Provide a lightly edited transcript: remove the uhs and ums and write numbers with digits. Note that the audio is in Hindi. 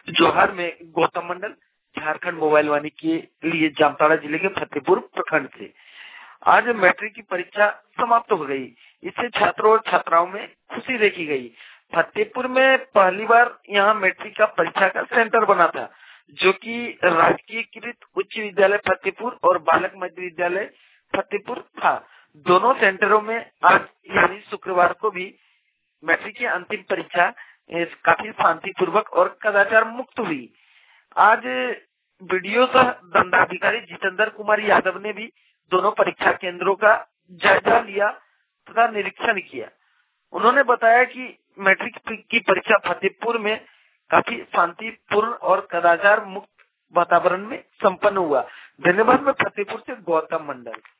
जोहार में गौतम मंडल, झारखंड मोबाइल वाणी के लिए जामताड़ा जिले के फतेहपुर प्रखंड से। आज मैट्रिक की परीक्षा समाप्त हो गई। इससे छात्रों और छात्राओं में खुशी देखी गई। फतेहपुर में पहली बार यहाँ मैट्रिक का परीक्षा का सेंटर बना था, जो कि राजकीयकृत उच्च विद्यालय फतेहपुर और बालक मध्य विद्यालय फतेहपुर था। दोनों सेंटरों में आज यानी शुक्रवार को भी मैट्रिक की अंतिम परीक्षा काफी शांतिपूर्वक और कदाचार मुक्त हुई। आज वीडियो सह दंडाधिकारी जितेंद्र कुमार यादव ने भी दोनों परीक्षा केंद्रों का जायजा लिया तथा निरीक्षण किया। उन्होंने बताया कि मैट्रिक की परीक्षा फतेहपुर में काफी शांतिपूर्ण और कदाचार मुक्त वातावरण में संपन्न हुआ। धन्यवाद। मैं फतेहपुर से गौतम मंडल।